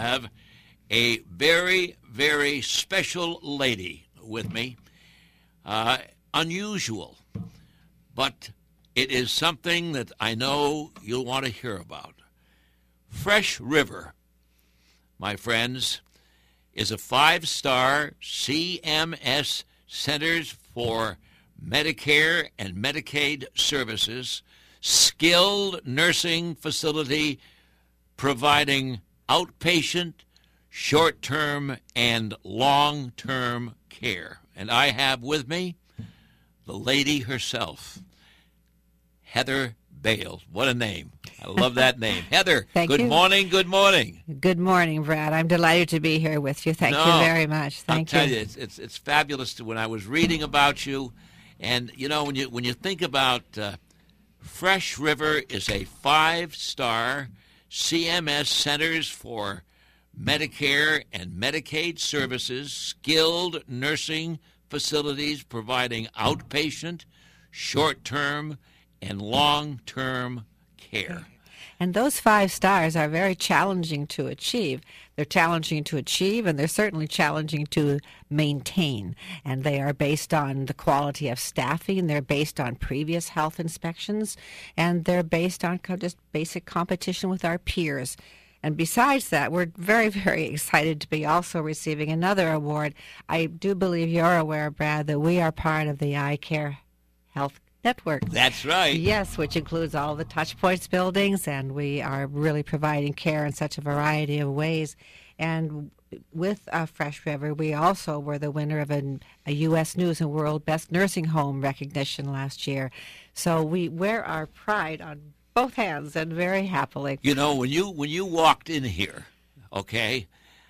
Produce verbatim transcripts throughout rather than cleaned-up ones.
have a very, very special lady with me. Uh, unusual, but it is something that I know you'll want to hear about. Fresh River, my friends, is a five-star C M S Centers for Medicare and Medicaid Services skilled nursing facility providing outpatient, short-term, and long-term care. And I have with me the lady herself, Heather Bales. What a name. I love that name. Heather, Thank good you. morning, good morning. Good morning, Brad. I'm delighted to be here with you. Thank No, you very much. Thank I'll you. tell you, it's, it's, it's fabulous to, when I was reading about you. And, you know, when you, when you think about uh, Fresh River is a five-star C M S Centers for Medicare and Medicaid Services, skilled nursing facilities providing outpatient, short-term, and long-term care. And those five stars are very challenging to achieve. They're challenging to achieve, and they're certainly challenging to maintain. And they are based on the quality of staffing. They're based on previous health inspections, and they're based on co- just basic competition with our peers. And besides that, we're very, very excited to be also receiving another award. I do believe you're aware, Brad, that we are part of the Eye Care Health Network. That's right. Yes, which includes all the touch points buildings, and we are really providing care in such a variety of ways. And with uh, Fresh River, we also were the winner of an, a U S News and World Best Nursing Home recognition last year. So we wear our pride on both hands and very happily. You know, when you when you walked in here, okay,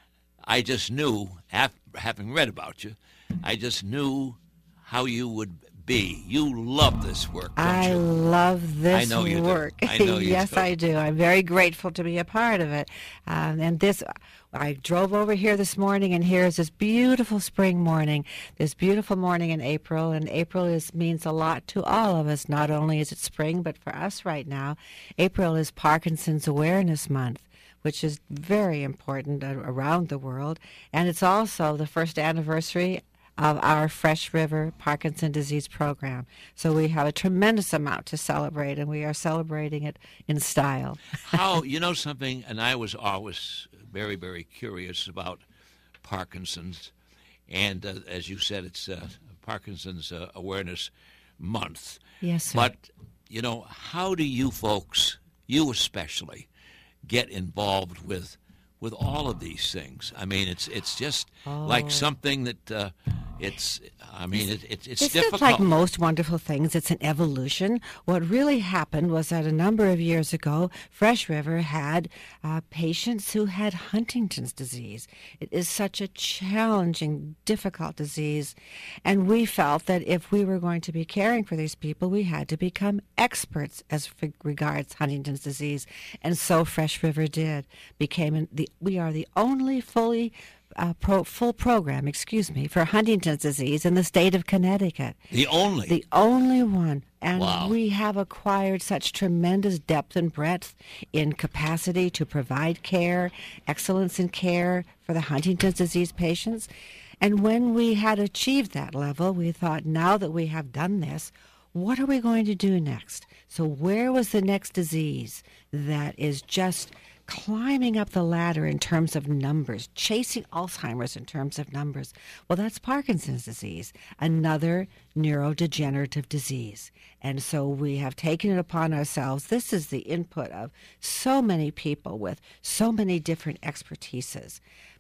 I just knew, af- having read about you, I just knew how you would be. You love this work, don't I you? love this I know you do. work. I know you yes, do. I do. I'm very grateful to be a part of it. Um, and this, I drove over here this morning, and here's this beautiful spring morning, this beautiful morning in April. And April is means a lot to all of us. Not only is it spring, but for us right now, April is Parkinson's Awareness Month, which is very important around the world. And it's also the first anniversary of our Fresh River Parkinson Disease Program. So we have a tremendous amount to celebrate, and we are celebrating it in style. How, you know something, and I was always very, very curious about Parkinson's, and uh, as you said, it's uh, Parkinson's uh, Awareness Month. Yes, sir. But, you know, how do you folks, you especially, get involved with with all of these things? I mean, it's it's just Oh. like something that uh, it's. I mean, it, it, it's It's difficult. like most wonderful things. It's an evolution. What really happened was that a number of years ago, Fresh River had uh, patients who had Huntington's disease. It is such a challenging, difficult disease, and we felt that if we were going to be caring for these people, we had to become experts as regards Huntington's disease, and so Fresh River did. Became the we are the only fully Uh, pro, full program, excuse me, for Huntington's disease in the state of Connecticut. The only. The only one. And Wow. we have acquired such tremendous depth and breadth in capacity to provide care, excellence in care for the Huntington's disease patients. And when we had achieved that level, we thought, now that we have done this, what are we going to do next? So where was the next disease that is just climbing up the ladder in terms of numbers, chasing Alzheimer's in terms of numbers? Well, that's Parkinson's disease, another neurodegenerative disease. And so we have taken it upon ourselves. This is the input of so many people with so many different expertises.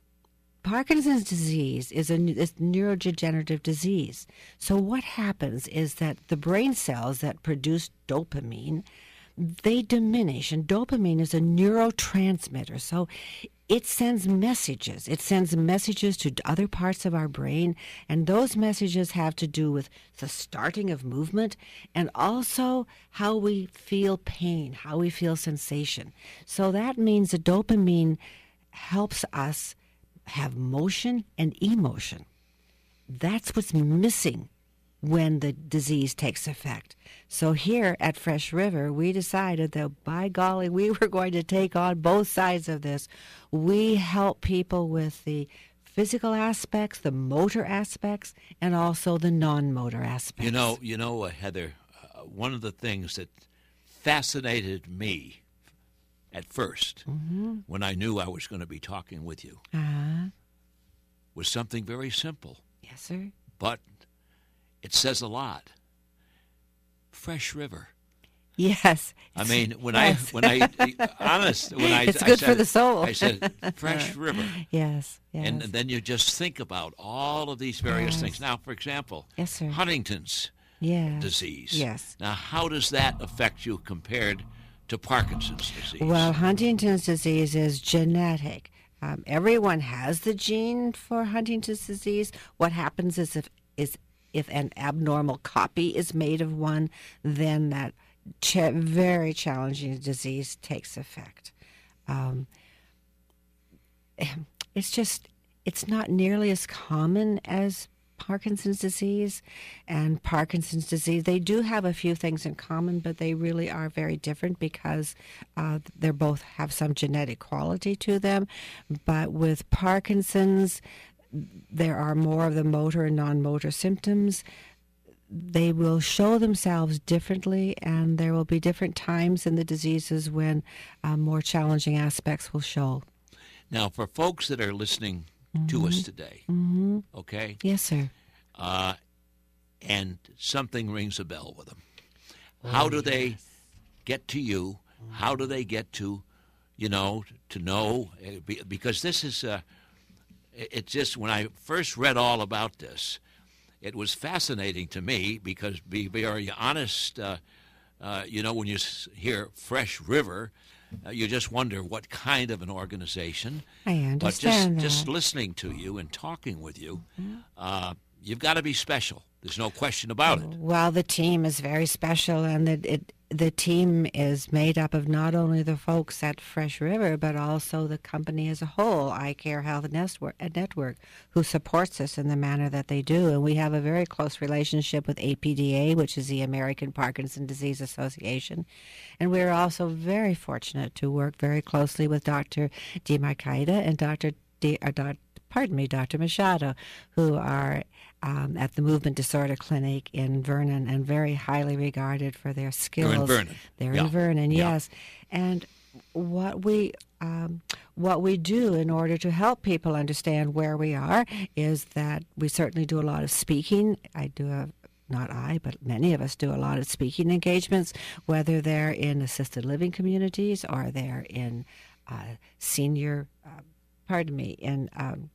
Parkinson's disease is a is neurodegenerative disease. So what happens is that the brain cells that produce dopamine, they diminish, and dopamine is a neurotransmitter. So it sends messages. It sends messages to other parts of our brain, and those messages have to do with the starting of movement and also how we feel pain, how we feel sensation. So that means that dopamine helps us have motion and emotion. That's what's missing when the disease takes effect. So here at Fresh River, we decided that, by golly, we were going to take on both sides of this. We help people with the physical aspects, the motor aspects, and also the non-motor aspects. You know, you know, uh, Heather, uh, one of the things that fascinated me at first, mm-hmm. when I knew I was going to be talking with you, uh-huh. was something very simple. Yes, sir. But it says a lot. Fresh River. Yes. I mean, when yes. I, when I, honest, when I, it's I good said, for the soul. I said, Fresh River. Yes, yes. And, and then you just think about all of these various yes. things. Now, for example, yes, sir. Huntington's yes. disease. Yes. Now, how does that affect you compared to Parkinson's disease? Well, Huntington's disease is genetic. Um, everyone has the gene for Huntington's disease. What happens is if is if an abnormal copy is made of one, then that ch- very challenging disease takes effect. Um, it's just it's not nearly as common as Parkinson's disease, and Parkinson's disease, they do have a few things in common, but they really are very different because uh, they both have some genetic quality to them. But with Parkinson's, there are more of the motor and non-motor symptoms. They will show themselves differently, and there will be different times in the diseases when uh, more challenging aspects will show. Now, for folks that are listening Mm-hmm. to us today, mm-hmm. okay? Yes, sir. Uh, and something rings a bell with them. How do they get to you? How do they get to, you know, to know? Because this is, uh, it's just, when I first read all about this, it was fascinating to me because, be very honest, uh, uh, you know, when you hear Fresh River, Uh, you just wonder what kind of an organization. I understand But just, that. just listening to you and talking with you, uh, you've got to be special. There's no question about it. Well, the team is very special, and the, it, the team is made up of not only the folks at Fresh River, but also the company as a whole, Eye Care Health Network, Network, who supports us in the manner that they do. And we have a very close relationship with A P D A, which is the American Parkinson's Disease Association. And we're also very fortunate to work very closely with Doctor DiMarcaida and Doctor D, uh, Dr. Pardon me, Doctor Machado, who are um, at the Movement Disorder Clinic in Vernon and very highly regarded for their skills. They're in Vernon. They're Yeah. in Vernon, Yeah. yes. And what we um, what we do in order to help people understand where we are is that we certainly do a lot of speaking. I do a Not I, but many of us do a lot of speaking engagements, whether they're in assisted living communities or they're in uh, senior, uh, pardon me, in um,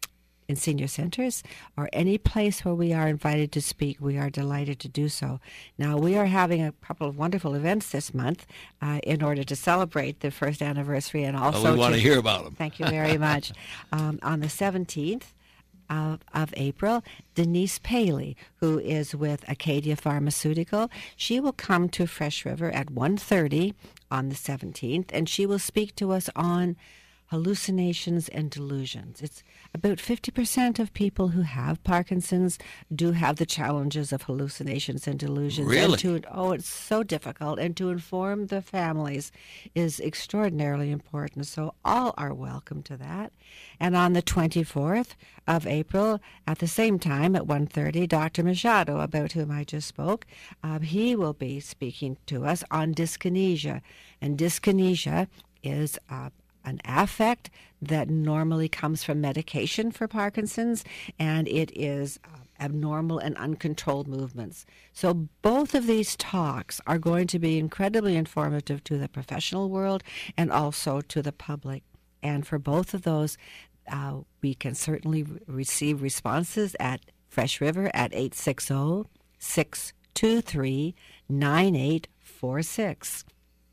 in senior centers or any place where we are invited to speak. We are delighted to do so. Now, we are having a couple of wonderful events this month uh, in order to celebrate the first anniversary and also Well, we want to to hear about them. Thank you very much. um, on the seventeenth, Of, of April, Denise Paley, who is with Acadia Pharmaceutical. She will come to Fresh River at one thirty on the seventeenth, and she will speak to us on hallucinations and delusions. It's about fifty percent of people who have Parkinson's do have the challenges of hallucinations and delusions. Really? And to, oh, it's so difficult. And to inform the families is extraordinarily important. So all are welcome to that. And on the twenty-fourth of April, at the same time at one thirty, Doctor Machado, about whom I just spoke, um, he will be speaking to us on dyskinesia. And dyskinesia is uh, an affect that normally comes from medication for Parkinson's, and it is uh, abnormal and uncontrolled movements. So both of these talks are going to be incredibly informative to the professional world and also to the public. And for both of those, uh, we can certainly re- receive responses at Fresh River at eight six zero, six two three, nine eight four six.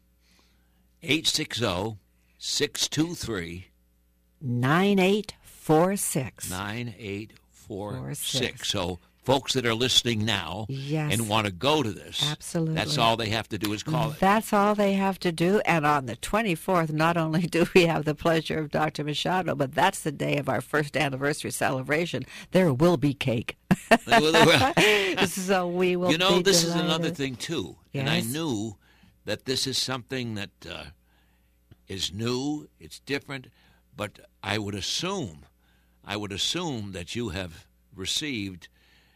eight six zero, six two three, nine eight four six. nine eight four Four six. six. So folks that are listening now Yes. and want to go to this, Absolutely. that's all they have to do is call it. That's all they have to do. And on the twenty-fourth, not only do we have the pleasure of Doctor Machado, but that's the day of our first anniversary celebration. There will be cake. So we will You know, be this delighted. is another thing, too. And I Yes. knew that this is something that uh, is new, it's different, but I would assume, I would assume that you have received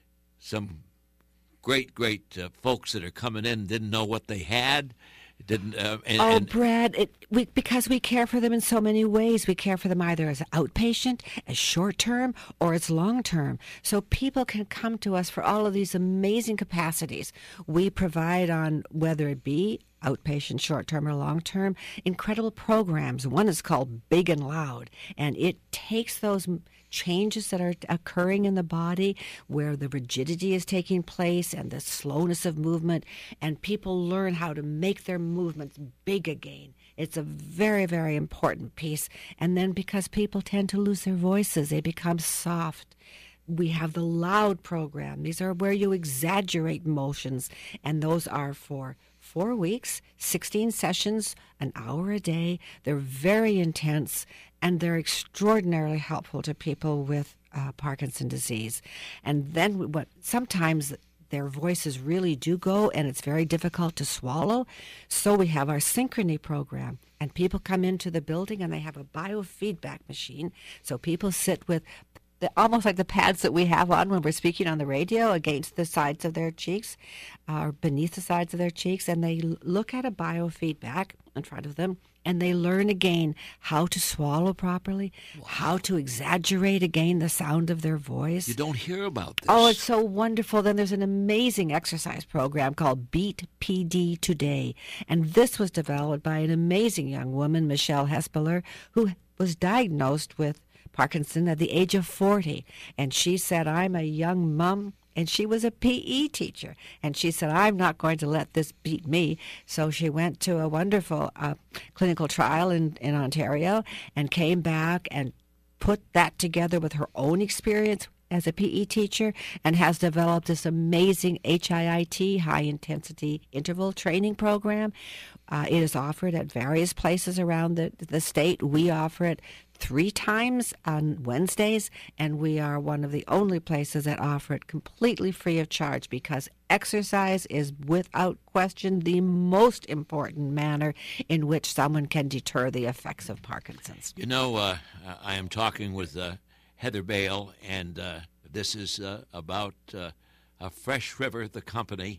some great, great uh, folks that are coming in, didn't know what they had, didn't. Uh, and, Oh, and Brad, it, we, because we care for them in so many ways. We care for them either as outpatient, as short-term, or as long-term. So people can come to us for all of these amazing capacities. We provide on whether it be outpatient, short-term, or long-term, incredible programs. One is called Big and Loud, and it takes those changes that are occurring in the body where the rigidity is taking place and the slowness of movement, and people learn how to make their movements big again. It's a very, very important piece. And then because people tend to lose their voices, they become soft. We have the Loud program. These are where you exaggerate motions, and those are for four weeks, sixteen sessions, an hour a day. They're very intense, and they're extraordinarily helpful to people with uh, Parkinson's disease. And then what sometimes their voices really do go, and it's very difficult to swallow. So we have our Synchrony program, and people come into the building, and they have a biofeedback machine. So people sit with the, almost like the pads that we have on when we're speaking on the radio against the sides of their cheeks, or beneath the sides of their cheeks, and they l- look at a biofeedback in front of them, and they learn again how to swallow properly, wow. how to exaggerate again the sound of their voice. You don't hear about this. Oh, it's so wonderful. Then there's an amazing exercise program called Beat P D Today, and this was developed by an amazing young woman, Michelle Hespeler, who was diagnosed with Parkinson at the age of forty, and she said, I'm a young mom, and she was a P E teacher, and she said, I'm not going to let this beat me. So she went to a wonderful uh, clinical trial in, in Ontario and came back and put that together with her own experience as a P E teacher, and has developed this amazing H I I T, high-intensity interval training program. Uh, it is offered at various places around the, the state. We offer it three times on Wednesdays, and we are one of the only places that offer it completely free of charge, because exercise is without question the most important manner in which someone can deter the effects of Parkinson's. You know, uh, I am talking with uh, Heather Bale, and uh, this is uh, about uh, uh, Fresh River, the company,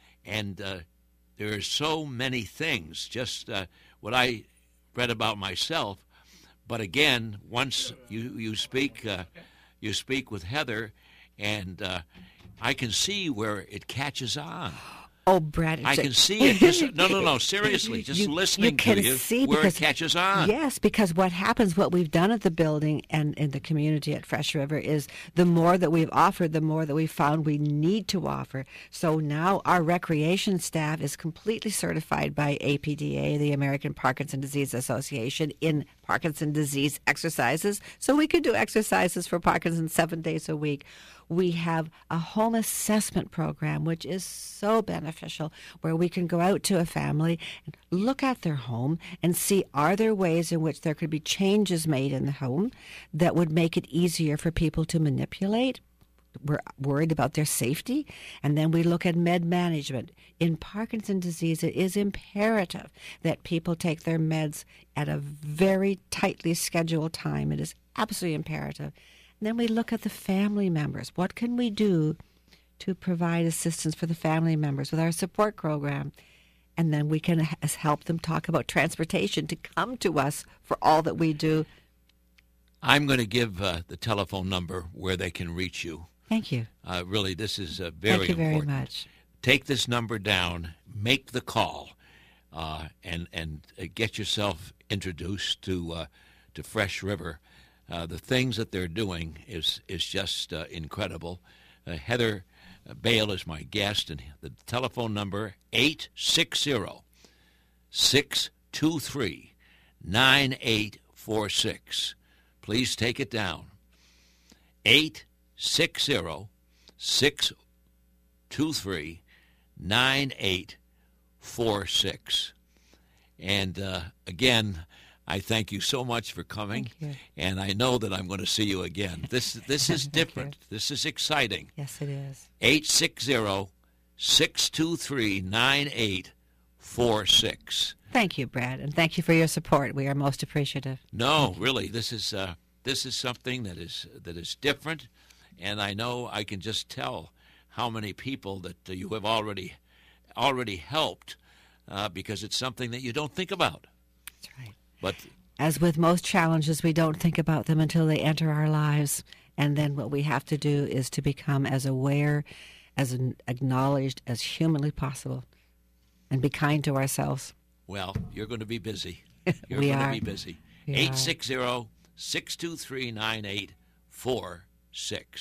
and uh, there are so many things, just uh, what I read about myself. But again, once you you speak, uh, you speak with Heather, and uh, I can see where it catches on. Oh, Brad, I can see it. Just, no, no, no. Seriously, just you, listening you can to you, see where because, it catches on. Yes, because what happens, what we've done at the building and in the community at Fresh River is the more that we've offered, the more that we've found we need to offer. So now our recreation staff is completely certified by A P D A, the American Parkinson's Disease Association, in Parkinson's disease exercises. So we can do exercises for Parkinson's seven days a week. We have a home assessment program, which is so beneficial, where we can go out to a family and look at their home and see, are there ways in which there could be changes made in the home that would make it easier for people to manipulate? We're worried about their safety. And then we look at med management. In Parkinson's disease, it is imperative that people take their meds at a very tightly scheduled time. It is absolutely imperative. And then we look at the family members. What can we do to provide assistance for the family members with our support program? And then we can help them talk about transportation to come to us for all that we do. I'm going to give uh, the telephone number where they can reach you. Thank you. Uh, really, this is uh, very important. Thank you very much. Take this number down, make the call, uh, and and uh, get yourself introduced to uh, to Fresh River. Uh, the things that they're doing is is just uh, incredible. Uh, Heather Bale is my guest, and the telephone number eight six zero, six two three, nine eight four six. Please take it down. eight six zero, six two three, nine eight four six. And uh, again, I thank you so much for coming, Thank you. and I know that I'm going to see you again. This this is Thank different. you. This is exciting. Yes, it is. eight six zero, six two three, nine eight four six. Thank you, Brad, and thank you for your support. We are most appreciative. No, really, this is uh, this is something that is that is different, and I know I can just tell how many people that uh, you have already already helped, uh, because it's something that you don't think about. That's right. But As with most challenges, we don't think about them until they enter our lives, and then what we have to do is to become as aware, as an- acknowledged as humanly possible, and be kind to ourselves. well, you're going to be busy. You're We going are. to be busy. We are. eight six zero, six two three, nine eight four six.